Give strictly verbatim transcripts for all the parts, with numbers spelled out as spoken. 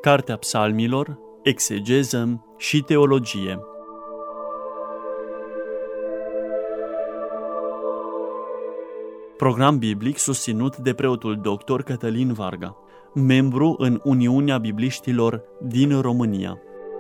Cartea Psalmilor, exegeză și teologie. Program biblic susținut de preotul doctor Cătălin Varga, membru în Uniunea Bibliștilor din România.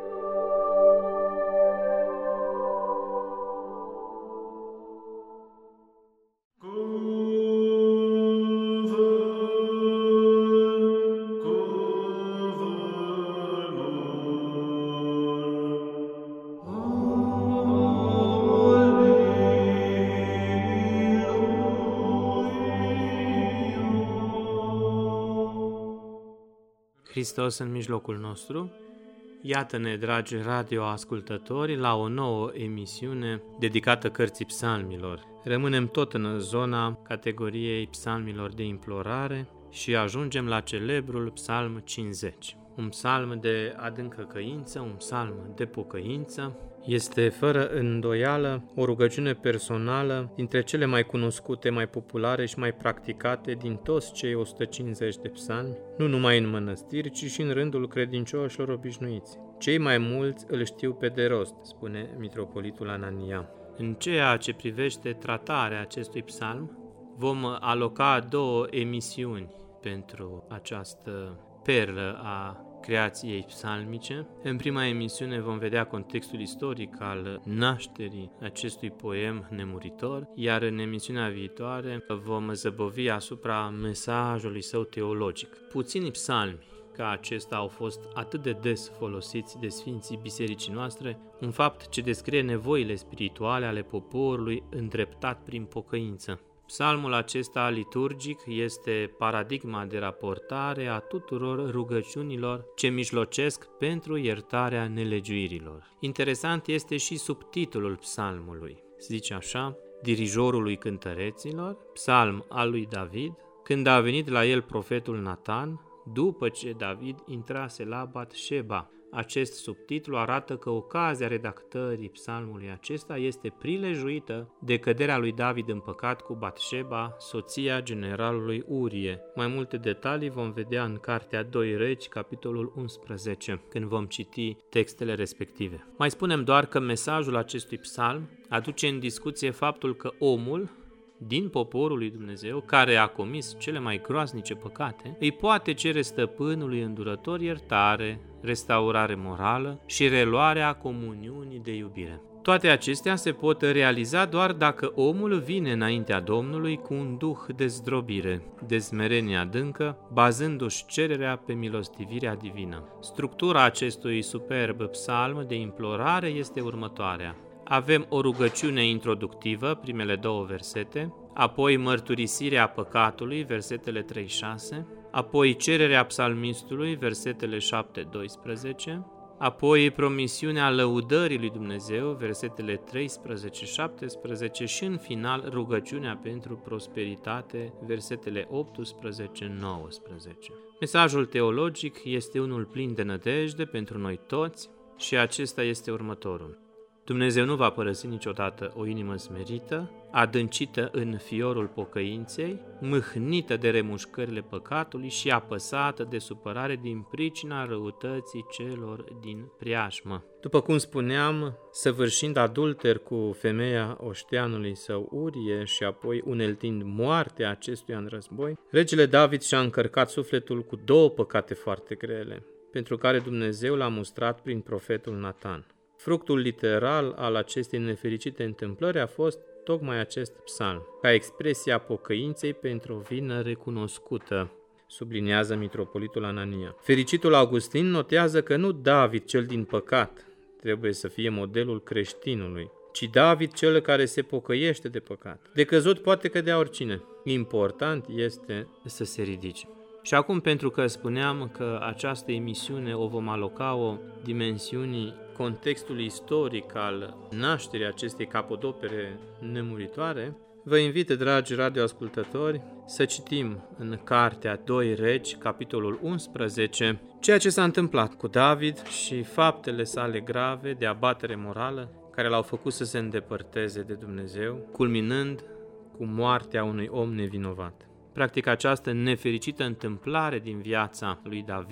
Hristos în mijlocul nostru. Iată-ne, dragi radioascultători, la o nouă emisiune dedicată cărții psalmilor. Rămânem tot în zona categoriei psalmilor de implorare și ajungem la celebrul psalm cincizeci. Un psalm de adâncă căință, un psalm de pocăință. Este fără îndoială o rugăciune personală dintre cele mai cunoscute, mai populare și mai practicate din toți cei o sută cincizeci de psalmi, nu numai în mănăstiri, ci și în rândul credincioșilor obișnuiți. Cei mai mulți îl știu pe de rost, spune mitropolitul Anania. În ceea ce privește tratarea acestui psalm, vom aloca două emisiuni pentru această perlă a creației psalmice. În prima emisiune vom vedea contextul istoric al nașterii acestui poem nemuritor, iar în emisiunea viitoare vom zăbovi asupra mesajului său teologic. Puțini psalmi ca acesta au fost atât de des folosiți de sfinții bisericii noastre, un fapt ce descrie nevoile spirituale ale poporului îndreptat prin pocăință. Psalmul acesta liturgic este paradigma de raportare a tuturor rugăciunilor ce mijlocesc pentru iertarea nelegiuirilor. Interesant este și subtitlul psalmului. Se zice așa: Dirijorului cântăreților, psalm al lui David, când a venit la el profetul Natan, după ce David intrase la Batșeba. Acest subtitlu arată că ocazia redactării psalmului acesta este prilejuită de căderea lui David în păcat cu Batșeba, soția generalului Urie. Mai multe detalii vom vedea în Cartea doi Regi, capitolul unsprezece, când vom citi textele respective. Mai spunem doar că mesajul acestui psalm aduce în discuție faptul că omul din poporul lui Dumnezeu, care a comis cele mai groaznice păcate, îi poate cere stăpânului îndurător iertare, restaurare morală și reluarea comuniunii de iubire. Toate acestea se pot realiza doar dacă omul vine înaintea Domnului cu un duh de zdrobire, de smerenie adâncă, bazându-și cererea pe milostivirea divină. Structura acestui superb psalm de implorare este următoarea. Avem o rugăciune introductivă, primele două versete, apoi mărturisirea păcatului, versetele trei șase, apoi cererea psalmistului, versetele șapte doisprezece, apoi promisiunea lăudării lui Dumnezeu, versetele treisprezece șaptesprezece și în final rugăciunea pentru prosperitate, versetele optsprezece nouăsprezece. Mesajul teologic este unul plin de nădejde pentru noi toți și acesta este următorul. Dumnezeu nu va părăsi niciodată o inimă smerită, adâncită în fiorul pocăinței, mâhnită de remușcările păcatului și apăsată de supărare din pricina răutății celor din preajmă. După cum spuneam, săvârșind adulter cu femeia oșteanului său Urie și apoi uneltind moartea acestuia în război, regele David și-a încărcat sufletul cu două păcate foarte grele, pentru care Dumnezeu l-a mustrat prin profetul Natan. Fructul literal al acestei nefericite întâmplări a fost tocmai acest psalm, ca expresia pocăinței pentru o vină recunoscută, subliniază mitropolitul Anania. Fericitul Augustin notează că nu David cel din păcat trebuie să fie modelul creștinului, ci David cel care se pocăiește de păcat. De căzut poate cădea oricine. Important este să se ridice. Și acum, pentru că spuneam că această emisiune o vom aloca o dimensiunii contextului istoric al nașterii acestei capodopere nemuritoare, vă invit, dragi radioascultători, să citim în Cartea doi Regi, capitolul unsprezece, ceea ce s-a întâmplat cu David și faptele sale grave de abatere morală care l-au făcut să se îndepărteze de Dumnezeu, culminând cu moartea unui om nevinovat. Practic, această nefericită întâmplare din viața lui David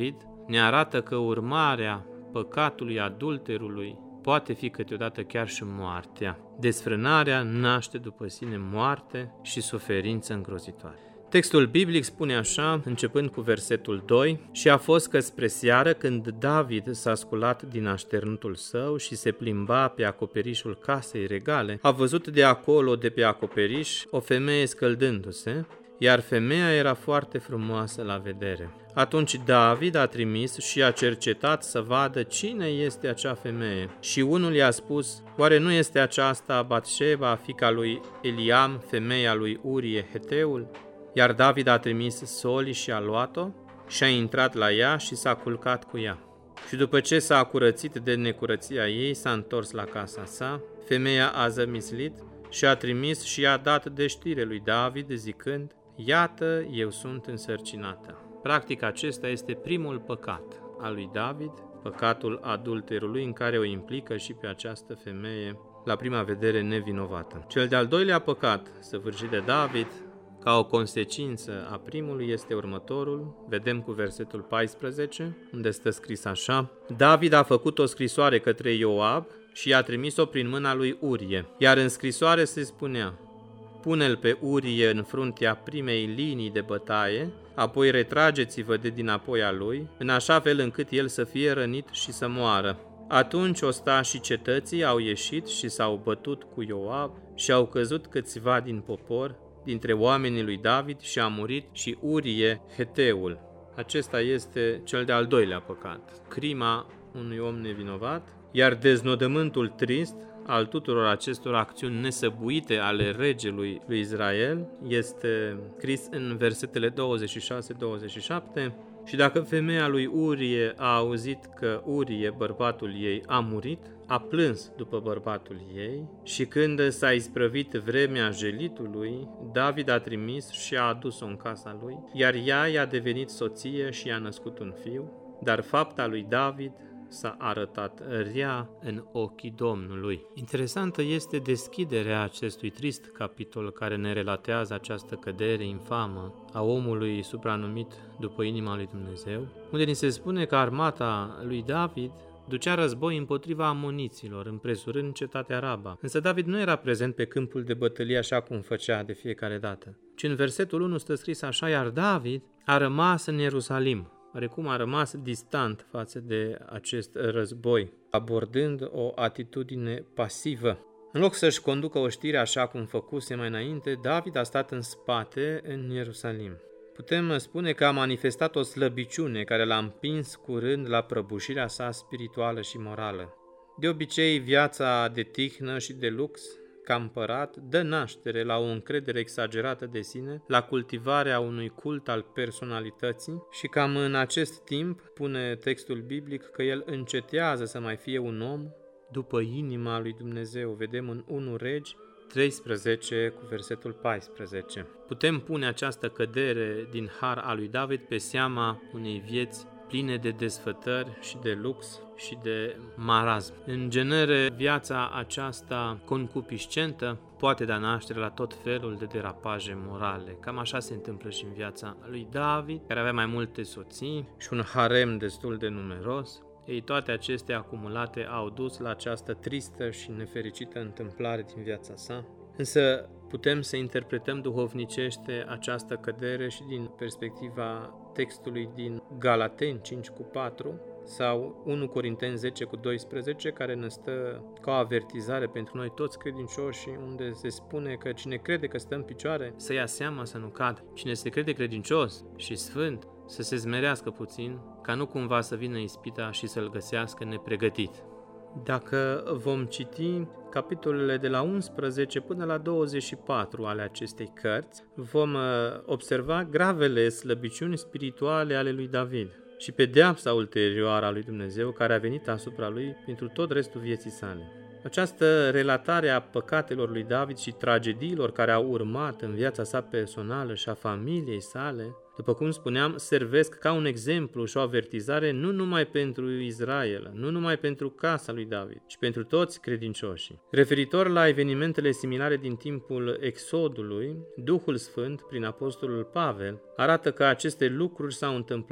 ne arată că urmarea păcatului adulterului poate fi câteodată chiar și moartea. Desfrânarea naște după sine moarte și suferință îngrozitoare. Textul biblic spune așa, începând cu versetul doi, și a fost că spre seară, când David s-a sculat din așternutul său și se plimba pe acoperișul casei regale, a văzut de acolo, de pe acoperiș, o femeie scăldându-se, iar femeia era foarte frumoasă la vedere. Atunci David a trimis și a cercetat să vadă cine este acea femeie. Și unul i-a spus, oare nu este aceasta Batșeba, fiica lui Eliam, femeia lui Urie Heteul? Iar David a trimis soli și a luat-o și a intrat la ea și s-a culcat cu ea. Și după ce s-a curățit de necurăția ei, s-a întors la casa sa, femeia a zămislit și a trimis și a dat de știre lui David zicând, iată, eu sunt însărcinată. Practic acesta este primul păcat al lui David, păcatul adulterului în care o implică și pe această femeie, la prima vedere nevinovată. Cel de-al doilea păcat săvârșit de David, ca o consecință a primului, este următorul. Vedem cu versetul paisprezece, unde stă scris așa. David a făcut o scrisoare către Ioab și i-a trimis-o prin mâna lui Urie. Iar în scrisoare se spunea, pune-l pe Urie în fruntea primei linii de bătaie, apoi retrageți-vă de dinapoi a lui, în așa fel încât el să fie rănit și să moară. Atunci ostașii cetății au ieșit și s-au bătut cu Ioab și au căzut câțiva din popor, dintre oamenii lui David, și a murit și Urie Heteul. Acesta este cel de-al doilea păcat, crima unui om nevinovat, iar deznodământul trist al tuturor acestor acțiuni nesăbuite ale regelui lui Israel este scris în versetele douăzeci și șase douăzeci și șapte. Și dacă femeia lui Urie a auzit că Urie, bărbatul ei, a murit, a plâns după bărbatul ei și când s-a isprăvit vremea jelitului, David a trimis și a adus-o în casa lui, iar ea i-a devenit soție și i-a născut un fiu, dar fapta lui David s-a arătat rea în ochii Domnului. Interesantă este deschiderea acestui trist capitol care ne relatează această cădere infamă a omului supranumit după inima lui Dumnezeu, unde ni se spune că armata lui David ducea război împotriva amoniților, împresurând cetatea Raba. Însă David nu era prezent pe câmpul de bătălie așa cum făcea de fiecare dată, ci în versetul unu stă scris așa, iar David a rămas în Ierusalim. Oarecum a rămas distant față de acest război, abordând o atitudine pasivă. În loc să-și conducă o știre așa cum făcuse mai înainte, David a stat în spate în Ierusalim. Putem spune că a manifestat o slăbiciune care l-a împins curând la prăbușirea sa spirituală și morală. De obicei, viața de tihnă și de lux ca împărat dă naștere la o încredere exagerată de sine, la cultivarea unui cult al personalității și cam în acest timp pune textul biblic că el încetează să mai fie un om după inima lui Dumnezeu. Vedem în unu Regi treisprezece cu versetul paisprezece. Putem pune această cădere din har al lui David pe seama unei vieți pline de desfătări și de lux și de marazm. În genere, viața aceasta concupiscentă poate da naștere la tot felul de derapaje morale. Cam așa se întâmplă și în viața lui David, care avea mai multe soții și un harem destul de numeros. Ei, toate acestea acumulate au dus la această tristă și nefericită întâmplare din viața sa. Însă putem să interpretăm duhovnicește această cădere și din perspectiva textului din Galateni cinci cu patru sau unu Corinteni zece cu doisprezece, care ne stă ca o avertizare pentru noi toți credincioși, unde se spune că cine crede că stă în picioare să ia seama să nu cadă. Cine se crede credincios și sfânt să se zmerească puțin, ca nu cumva să vină ispita și să-l găsească nepregătit. Dacă vom citi capitolele de la unsprezece până la douăzeci și patru ale acestei cărți, vom observa gravele slăbiciuni spirituale ale lui David și pedeapsa ulterioară a lui Dumnezeu care a venit asupra lui pentru tot restul vieții sale. Această relatare a păcatelor lui David și tragediilor care au urmat în viața sa personală și a familiei sale, după cum spuneam, servesc ca un exemplu și o avertizare nu numai pentru Israel, nu numai pentru casa lui David, ci pentru toți credincioșii. Referitor la evenimentele similare din timpul Exodului, Duhul Sfânt, prin apostolul Pavel, arată că aceste lucruri s-au întâmplat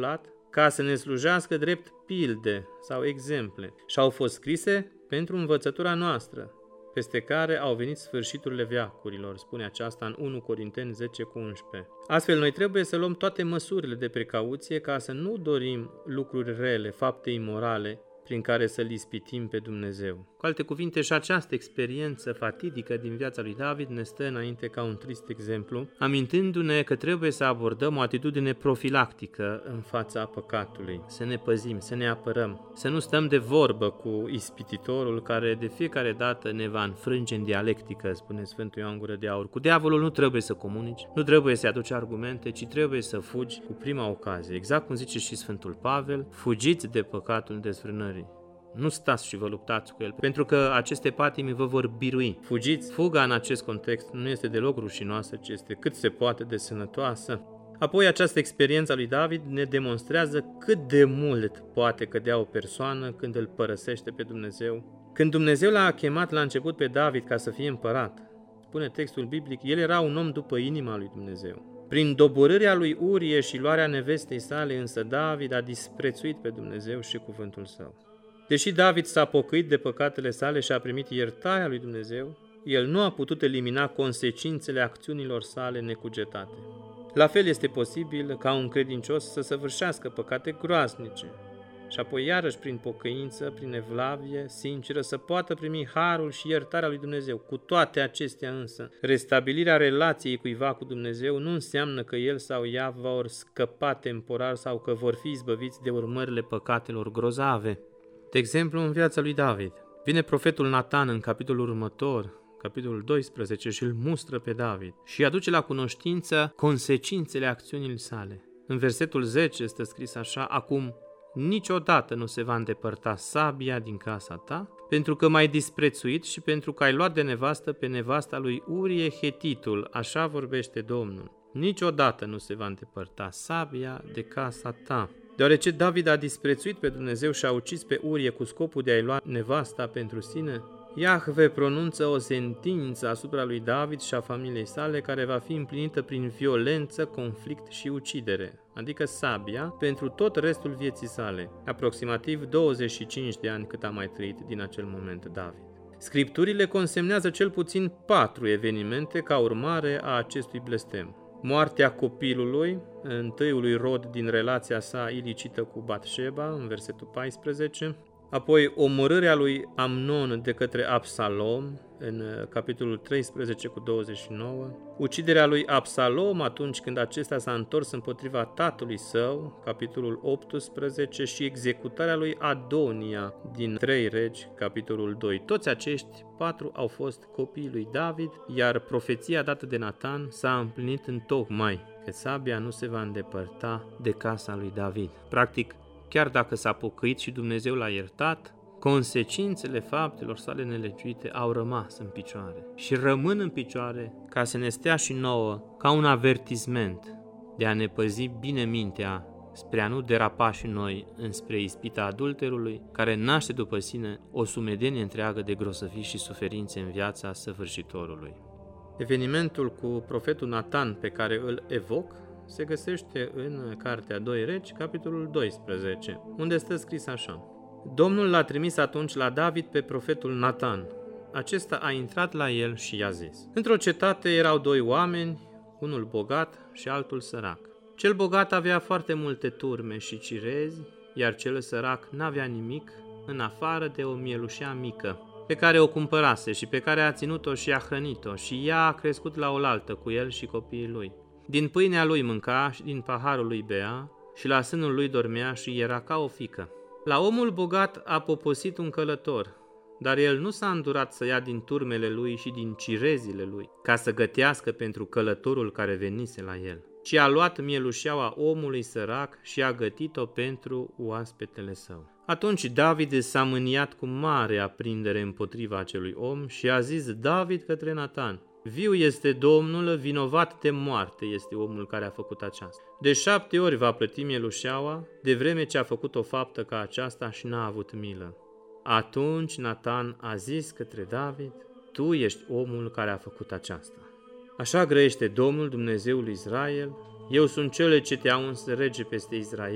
ca să ne slujească drept pilde sau exemple și au fost scrise pentru învățătura noastră, peste care au venit sfârșiturile veacurilor, spune aceasta în unu Corinteni zece cu unsprezece. Astfel, noi trebuie să luăm toate măsurile de precauție ca să nu dorim lucruri rele, fapte imorale, prin care să-L ispitim pe Dumnezeu. Cu alte cuvinte, și această experiență fatidică din viața lui David ne stă înainte ca un trist exemplu, amintindu-ne că trebuie să abordăm o atitudine profilactică în fața păcatului, să ne păzim, să ne apărăm, să nu stăm de vorbă cu ispititorul care de fiecare dată ne va înfrânge în dialectică, spune Sfântul Ioan Gură de Aur. Cu diavolul nu trebuie să comunici, nu trebuie să-i aduci argumente, ci trebuie să fugi cu prima ocazie. Exact cum zice și Sfântul Pavel, fugiți de păcatul desfrânării. Nu stați și vă luptați cu el, pentru că aceste patimi vă vor birui. Fugiți. Fuga în acest context nu este deloc rușinoasă, ci este cât se poate de sănătoasă. Apoi, această experiență a lui David ne demonstrează cât de mult poate cădea o persoană când îl părăsește pe Dumnezeu. Când Dumnezeu l-a chemat la început pe David ca să fie împărat, spune textul biblic, el era un om după inima lui Dumnezeu. Prin doborârea lui Urie și luarea nevestei sale, însă David a disprețuit pe Dumnezeu și cuvântul său. Deși David s-a pocăit de păcatele sale și a primit iertarea lui Dumnezeu, el nu a putut elimina consecințele acțiunilor sale necugetate. La fel este posibil ca un credincios să săvârșească păcate groaznice și apoi iarăși prin pocăință, prin evlavie sinceră să poată primi harul și iertarea lui Dumnezeu. Cu toate acestea însă, restabilirea relației cuiva cu Dumnezeu nu înseamnă că el sau ea vor scăpa temporar sau că vor fi izbăviți de urmările păcatelor grozave. De exemplu, în viața lui David, vine profetul Natan în capitolul următor, capitolul doisprezece, și îl mustră pe David și îi aduce la cunoștință consecințele acțiunilor sale. În versetul zece este scris așa: acum niciodată nu se va îndepărta sabia din casa ta, pentru că m-ai disprețuit și pentru că ai luat de nevastă pe nevasta lui Urie Hetitul, așa vorbește Domnul. Niciodată nu se va îndepărta sabia de casa ta. Deoarece David a disprețuit pe Dumnezeu și a ucis pe Urie cu scopul de a-i lua nevasta pentru sine, Iahve pronunță o sentință asupra lui David și a familiei sale care va fi împlinită prin violență, conflict și ucidere, adică sabia, pentru tot restul vieții sale, aproximativ douăzeci și cinci de ani cât a mai trăit din acel moment David. Scripturile consemnează cel puțin patru evenimente ca urmare a acestui blestem. Moartea copilului, întâiului rod din relația sa ilicită cu Batșeba, în versetul paisprezece, apoi omorârea lui Amnon de către Absalom, în capitolul treisprezece cu douăzeci și nouă, uciderea lui Absalom atunci când acesta s-a întors împotriva tatălui său, capitolul optsprezece, și executarea lui Adonia din trei Regi, capitolul doi. Toți acești patru au fost copiii lui David, iar profeția dată de Natan s-a împlinit întocmai, că sabia nu se va îndepărta de casa lui David. Practic, chiar dacă s-a pocăit și Dumnezeu l-a iertat, consecințele faptelor sale nelegiuite au rămas în picioare și rămân în picioare ca să ne stea și nouă ca un avertisment de a ne păzi bine mintea spre a nu derapa și noi înspre ispita adulterului, care naște după sine o sumedenie întreagă de grosăvii și suferințe în viața săvârșitorului. Evenimentul cu profetul Natan pe care îl evoc se găsește în Cartea doi Regi, capitolul doisprezece, unde stă scris așa: Domnul l-a trimis atunci la David pe profetul Natan. Acesta a intrat la el și i-a zis: într-o cetate erau doi oameni, unul bogat și altul sărac. Cel bogat avea foarte multe turme și cirezi, iar cel sărac n-avea nimic în afară de o mielușea mică, pe care o cumpărase și pe care a ținut-o și a hrănit-o, și ea a crescut la oaltă cu el și copiii lui. Din pâinea lui mânca și din paharul lui bea și la sânul lui dormea și era ca o fiică. La omul bogat a poposit un călător, dar el nu s-a îndurat să ia din turmele lui și din cirezile lui, ca să gătească pentru călătorul care venise la el, ci a luat mielușeaua omului sărac și a gătit-o pentru oaspetele său. Atunci David s-a mâniat cu mare aprindere împotriva acelui om și a zis David către Natan: viu este Domnul, vinovat de moarte este omul care a făcut aceasta. De șapte ori va plăti mielușeaua, de vreme ce a făcut o faptă ca aceasta și n-a avut milă. Atunci Natan a zis către David: tu ești omul care a făcut aceasta. Așa grăiește Domnul, Dumnezeul Israel: eu sunt cel ce te-a uns rege peste Israel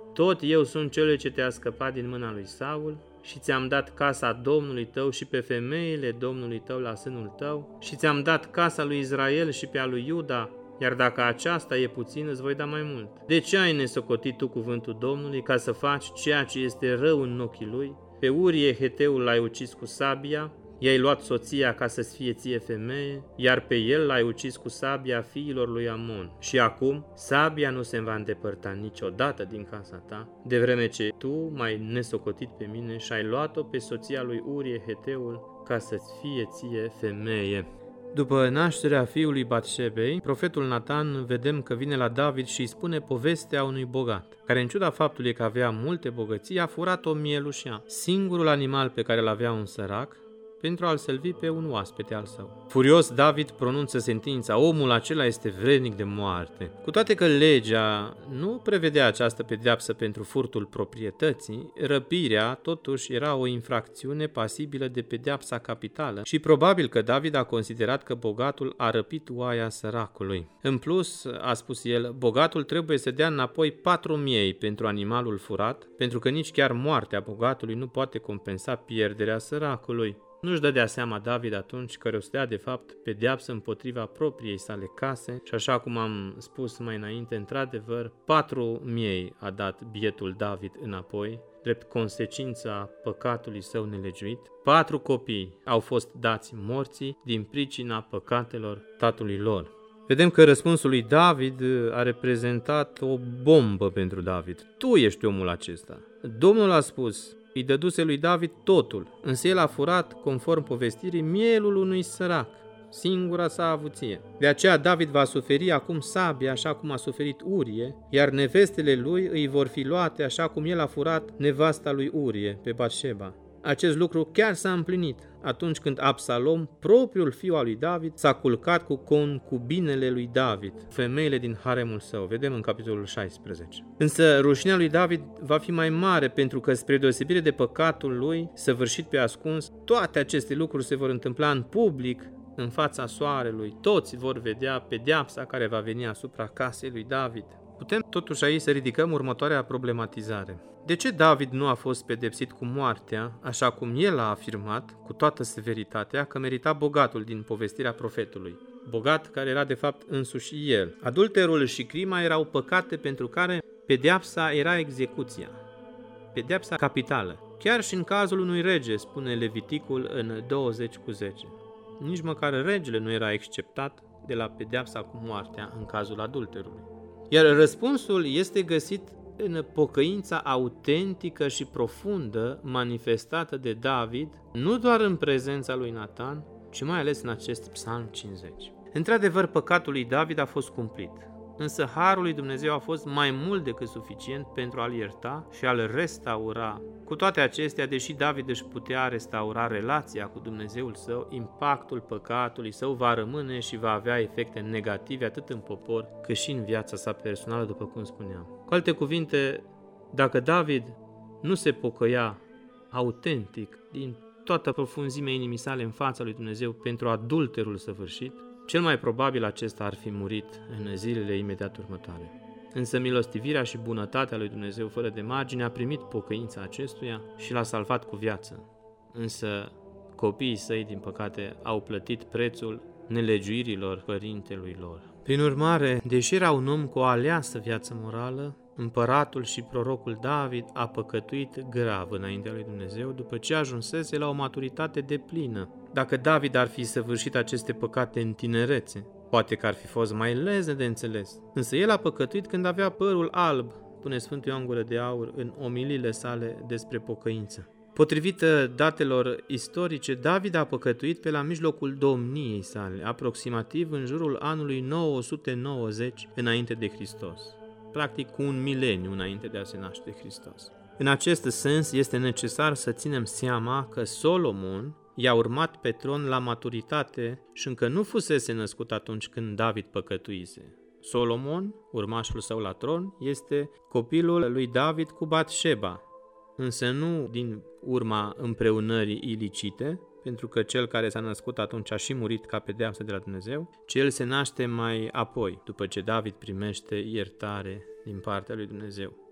tot eu sunt cel ce te-a scăpat din mâna lui Saul și ți-am dat casa Domnului tău și pe femeile Domnului tău la sânul tău și ți-am dat casa lui Israel și pe a lui Iuda, iar dacă aceasta e puțin, îți voi da mai mult. De ce ai nesocotit tu cuvântul Domnului ca să faci ceea ce este rău în ochii lui? Pe Urie Heteul l-ai ucis cu sabia, i-ai luat soția ca să-ți fie ție femeie, iar pe el l-ai ucis cu sabia fiilor lui Amon. Și acum, sabia nu se va îndepărta niciodată din casa ta, de vreme ce tu m-ai nesocotit pe mine și ai luat-o pe soția lui Urie Heteul ca să-ți fie ție femeie. După nașterea fiului Batșebei, profetul Natan vedem că vine la David și îi spune povestea unui bogat, care în ciuda faptului că avea multe bogății, a furat o mielușea, singurul animal pe care îl avea un sărac, pentru a-l sălvi pe un oaspete al său. Furios, David pronunță sentința: omul acela este vrednic de moarte. Cu toate că legea nu prevedea această pedeapsă pentru furtul proprietății, răpirea totuși era o infracțiune pasibilă de pedeapsa capitală și probabil că David a considerat că bogatul a răpit oaia săracului. În plus, a spus el, bogatul trebuie să dea înapoi patru miei pentru animalul furat, pentru că nici chiar moartea bogatului nu poate compensa pierderea săracului. Nu-și dădea seama David atunci că rostea de fapt pedeapsă împotriva propriei sale case și așa cum am spus mai înainte, într-adevăr, patru miei a dat bietul David înapoi, drept consecința păcatului său nelegiuit. Patru copii au fost dați morții din pricina păcatelor tatălui lor. Vedem că răspunsul lui David a reprezentat o bombă pentru David. Tu ești omul acesta. Domnul a spus: îi dăduse lui David totul, însă el a furat, conform povestirii, mielul unui sărac, singura sa avuție. De aceea David va suferi acum sabia așa cum a suferit Urie, iar nevestele lui îi vor fi luate așa cum el a furat nevasta lui Urie, pe Batșeba. Acest lucru chiar s-a împlinit atunci când Absalom, propriul fiu al lui David, s-a culcat cu concubinele lui David, femeile din haremul său. Vedem în capitolul șaisprezece. Însă rușinea lui David va fi mai mare pentru că, spre deosebire de păcatul lui, săvârșit pe ascuns, toate aceste lucruri se vor întâmpla în public, în fața soarelui. Toți vor vedea pedeapsa care va veni asupra casei lui David. Putem totuși aici să ridicăm următoarea problematizare. De ce David nu a fost pedepsit cu moartea, așa cum el a afirmat, cu toată severitatea, că merita bogatul din povestirea profetului? Bogat care era de fapt însuși el. Adulterul și crima erau păcate pentru care pedeapsa era execuția. Pedeapsa capitală. Chiar și în cazul unui rege, spune Leviticul în douăzeci cu zece. Nici măcar regele nu era exceptat de la pedeapsa cu moartea în cazul adulterului. Iar răspunsul este găsit în pocăința autentică și profundă manifestată de David, nu doar în prezența lui Natan, ci mai ales în acest psalm cincizeci. Într-adevăr, păcatul lui David a fost cumplit, însă harul lui Dumnezeu a fost mai mult decât suficient pentru a-l ierta și a-l restaura. Cu toate acestea, deși David își putea restaura relația cu Dumnezeul său, impactul păcatului său va rămâne și va avea efecte negative atât în popor cât și în viața sa personală, după cum spuneam. Cu alte cuvinte, dacă David nu se pocăia autentic din toată profunzimea inimii sale în fața lui Dumnezeu pentru adulterul săvârșit, cel mai probabil acesta ar fi murit în zilele imediat următoare. Însă milostivirea și bunătatea lui Dumnezeu fără de margine a primit pocăința acestuia și l-a salvat cu viață. Însă copiii săi, din păcate, au plătit prețul nelegiuirilor părintelui lor. Prin urmare, deși era un om cu o aleasă viață morală, împăratul și prorocul David a păcătuit grav înaintea lui Dumnezeu după ce ajunsese la o maturitate deplină. Dacă David ar fi săvârșit aceste păcate în tinerețe, poate că ar fi fost mai lezne de înțeles. Însă el a păcătuit când avea părul alb, spune Sfântul Ioan Gură de Aur în omiliile sale despre pocăință. Potrivit datelor istorice, David a păcătuit pe la mijlocul domniei sale, aproximativ în jurul anului nouă sute nouăzeci înainte de Hristos, practic cu un mileniu înainte de a se naște Hristos. În acest sens este necesar să ținem seama că Solomon i-a urmat pe tron la maturitate și încă nu fusese născut atunci când David păcătuise. Solomon, urmașul său la tron, este copilul lui David cu Batșeba, însă nu din urma împreunării ilicite, pentru că cel care s-a născut atunci a și murit ca pedeapsă de la Dumnezeu, ci el se naște mai apoi, după ce David primește iertare din partea lui Dumnezeu.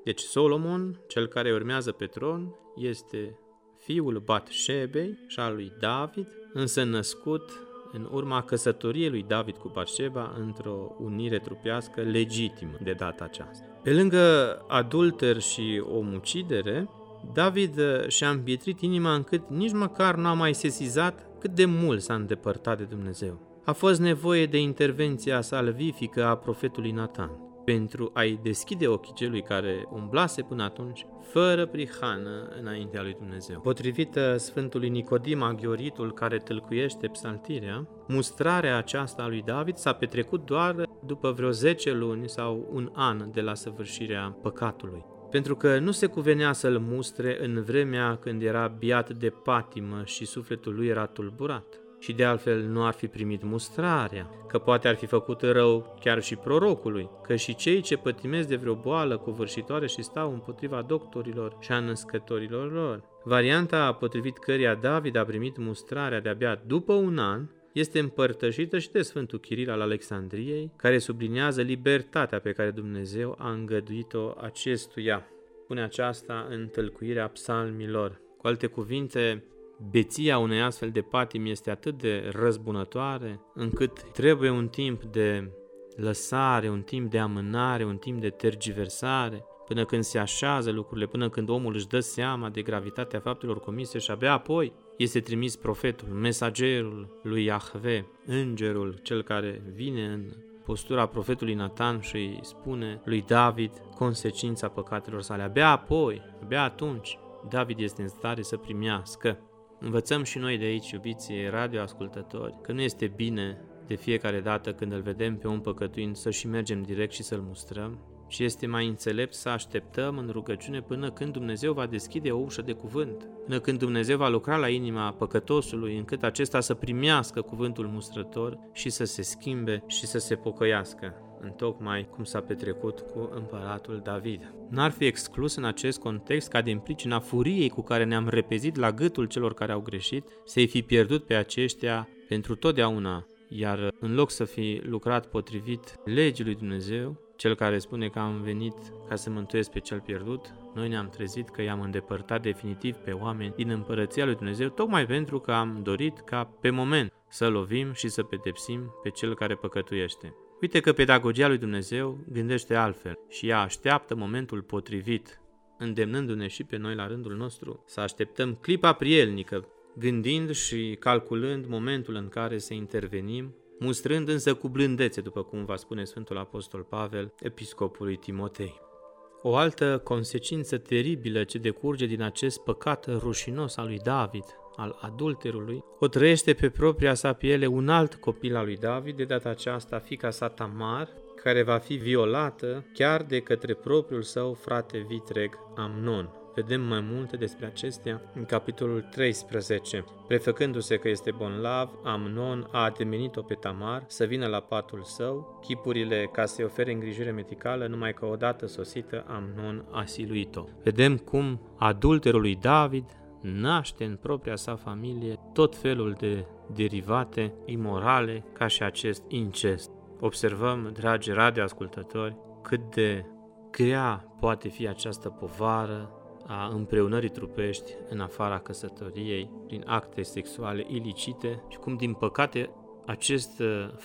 Deci Solomon, cel care urmează pe tron, este fiul Batșebei și al lui David, însă născut în urma căsătoriei lui David cu Batșeba într-o unire trupească legitimă de data aceasta. Pe lângă adulter și omucidere, David și-a împietrit inima încât nici măcar nu a mai sesizat cât de mult s-a îndepărtat de Dumnezeu. A fost nevoie de intervenția salvifică a profetului Natan pentru a-i deschide ochii celui care umblase până atunci fără prihană înaintea lui Dumnezeu. Potrivit Sfântului Nicodim Aghioritul, care tâlcuiește psaltirea, mustrarea aceasta a lui David s-a petrecut doar după vreo zece luni sau un an de la săvârșirea păcatului, pentru că nu se cuvenea să-l mustre în vremea când era biat de patimă și sufletul lui era tulburat. Și de altfel nu ar fi primit mustrarea, că poate ar fi făcut rău chiar și prorocului, că și cei ce pătimesc de vreo boală covârșitoare și stau împotriva doctorilor și a născătorilor lor. Varianta potrivit căreia David a primit mustrarea de-abia după un an este împărtășită și de Sfântul Chiril al Alexandriei, care subliniază libertatea pe care Dumnezeu a îngăduit-o acestuia. Pune aceasta în tălcuirea psalmilor. Cu alte cuvinte, beția unei astfel de patimi este atât de răzbunătoare, încât trebuie un timp de lăsare, un timp de amânare, un timp de tergiversare, până când se așează lucrurile, până când omul își dă seama de gravitatea faptelor comise și abia apoi este trimis profetul, mesagerul lui Iahve, îngerul, cel care vine în postura profetului Natan și îi spune lui David consecința păcatelor sale. Abia apoi, abia atunci, David este în stare să primească. Învățăm și noi de aici, iubiții radioascultători, că nu este bine de fiecare dată când îl vedem pe om păcătuind să și mergem direct și să-l mustrăm, și este mai înțelept să așteptăm în rugăciune până când Dumnezeu va deschide o ușă de cuvânt, până când Dumnezeu va lucra la inima păcătosului încât acesta să primească cuvântul mustrător și să se schimbe și să se pocăiască, întocmai cum s-a petrecut cu împăratul David. N-ar fi exclus în acest context ca din pricina furiei cu care ne-am repezit la gâtul celor care au greșit, să-i fi pierdut pe aceștia pentru totdeauna, iar în loc să fi lucrat potrivit legii lui Dumnezeu, cel care spune că am venit ca să mântuiesc pe cel pierdut, noi ne-am trezit că i-am îndepărtat definitiv pe oameni din împărăția lui Dumnezeu, tocmai pentru că am dorit ca pe moment să lovim și să pedepsim pe cel care păcătuiește. Uite că pedagogia lui Dumnezeu gândește altfel și ea așteaptă momentul potrivit, îndemnându-ne și pe noi la rândul nostru să așteptăm clipa prielnică, gândind și calculând momentul în care să intervenim, mustrând însă cu blândețe, după cum va spune Sfântul Apostol Pavel, episcopului Timotei. O altă consecință teribilă ce decurge din acest păcat rușinos al lui David, al adulterului, o trăiește pe propria sa piele un alt copil al lui David, de data aceasta fiica sa Tamar, care va fi violată chiar de către propriul său frate vitreg Amnon. Vedem mai multe despre acestea în capitolul treisprezece. Prefăcându-se că este bonlav, Amnon a ademenit-o pe Tamar să vină la patul său, chipurile ca să-i ofere îngrijire medicală, numai că odată sosită Amnon a siluit-o. Vedem cum adulterul lui David naște în propria sa familie tot felul de derivate imorale ca și acest incest. Observăm, dragi radioascultători, cât de grea poate fi această povară a împreunării trupești în afara căsătoriei prin acte sexuale ilicite și cum, din păcate, acest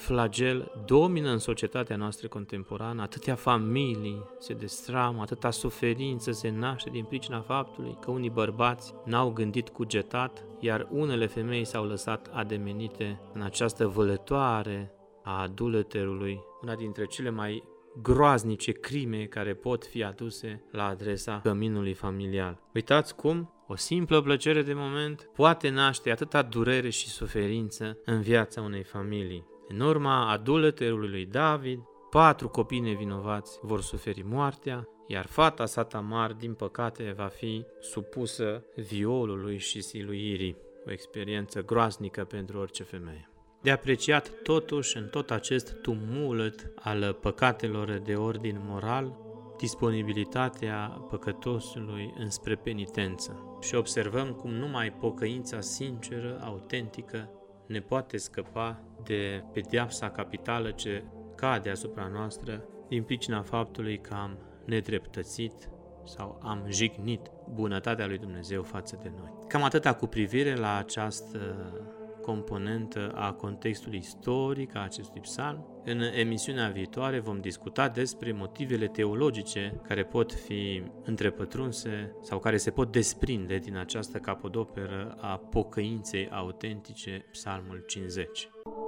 flagel domină în societatea noastră contemporană. Atâtea familii se destramă, atâta suferință se naște din pricina faptului că unii bărbați n-au gândit cugetat, iar unele femei s-au lăsat ademenite în această vălătoare a adulterului, una dintre cele mai groaznice crime care pot fi aduse la adresa căminului familial. Uitați cum o simplă plăcere de moment poate naște atâta durere și suferință în viața unei familii. În urma adulterului lui David, patru copii nevinovați vor suferi moartea, iar fata sa Tamar, din păcate, va fi supusă violului și siluirii. O experiență groaznică pentru orice femeie. De apreciat totuși în tot acest tumult al păcatelor de ordin moral, disponibilitatea păcătosului înspre penitență. Și observăm cum numai pocăința sinceră, autentică, ne poate scăpa de pedeapsa capitală ce cade asupra noastră din pricina faptului că am nedreptățit, sau am jignit bunătatea lui Dumnezeu față de noi. Cam atâta cu privire la această componentă a contextului istoric a acestui psalm. În emisiunea viitoare vom discuta despre motivele teologice care pot fi întrepătrunse sau care se pot desprinde din această capodoperă a pocăinței autentice, Psalmul cincizeci.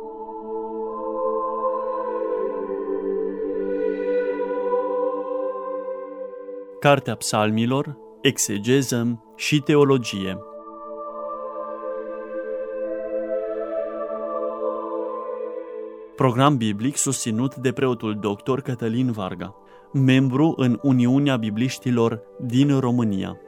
Cartea Psalmilor, exegeză și teologie. Program biblic susținut de preotul doctor Cătălin Varga, membru în Uniunea Bibliștilor din România.